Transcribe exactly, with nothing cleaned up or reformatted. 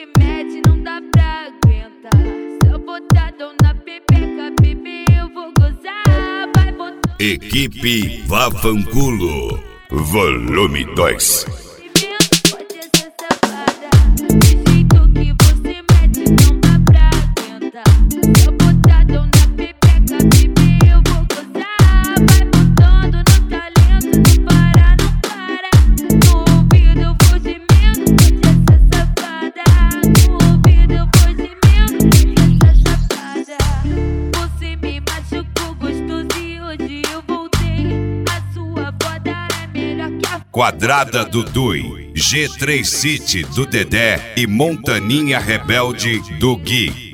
se mete, não dá pra aguentar. Se eu botar dor na pepeca, bebê, eu vou gozar. Vai botar. Equipe Vavanculo, volume dois. Pode ser safada. Do jeito que você mete, não dá pra aguentar. Se eu botar dor na pepeca, bebê, eu vou gozar. Vai botando no talento, não para, não para. No ouvido eu vou gemendo, pode ser safada. No ouvido eu vou gemendo, pode ser safada. Você me machucou gostoso e hoje eu voltei. A sua foda é melhor que a Quadrada do Dui, G três City do Dedé e Montaninha Rebelde do Gui.